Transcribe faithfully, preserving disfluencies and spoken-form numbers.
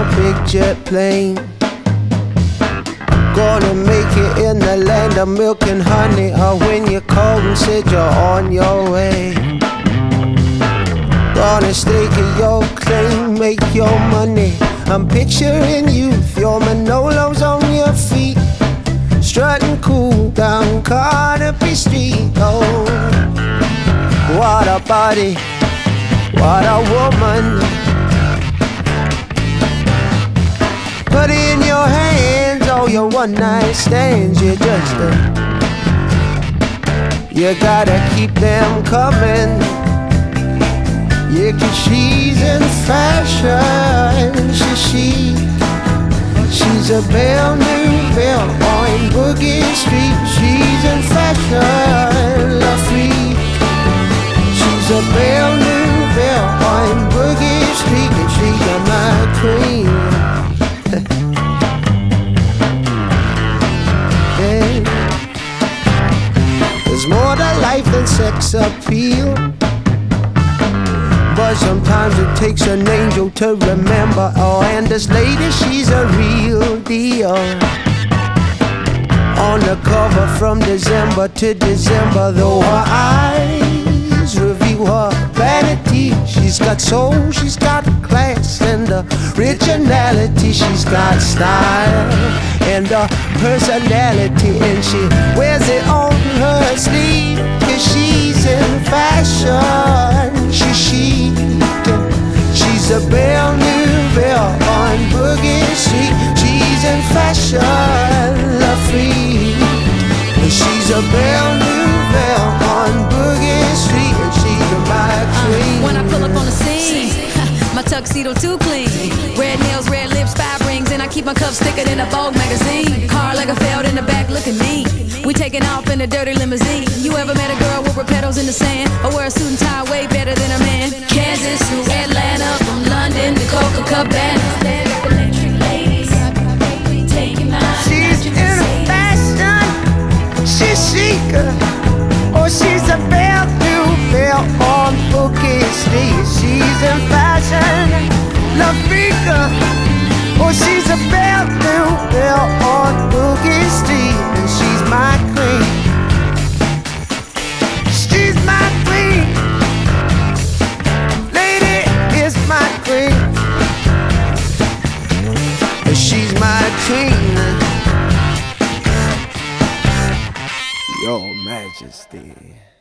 a big jet plane. Gonna make it in the land of milk and honey. Or when you called and said you're on your way. Gonna stake your claim, make your money. I'm picturing youth, your Manolos on your feet, strutting cool down Carnaby Street. Oh, what a body, what a woman. Put in your hands all your one night stands. You just uh, you gotta keep them coming. Yeah, 'cause she's in fashion. She, she, she's a belle new belle on Boogie Street. She's in fashion, la freak. She's a belle new belle on Boogie Street, and she's a my queen. Yeah. There's more to life than sex appeal, but sometimes it takes an angel to remember. Oh, and this lady, she's a real deal. On the cover from December to December, though her eyes reveal her vanity. She's got soul, she's got class and originality. She's got style and a personality, and she wears it on her sleeve, 'cause she's in fashion. She, she, she's a belle new belle on Boogie Street. She's in fashion, la freak. She's a belle new belle on Boogie Street, and she's a my queen. Uh, when I pull up on the scene, my tuxedo too clean. Red nails, red lips, five rings, and I keep my cuffs thicker than a Vogue magazine. Car like a failed in the back, look at me. We taking off in a dirty limousine. You ever met a girl with her pedals in the sand, or wear a suit and tie way better than a man? Kansas to Atlanta, from London to Copacabana. She's in fashion, she's chic. Oh, she's a belle new belle on Boogie Street. She's in fashion, la freak. Oh, she's a belle new belle on Boogie Street, and she's my queen. She's my queen. Lady is my queen. She's my queen. Your Majesty.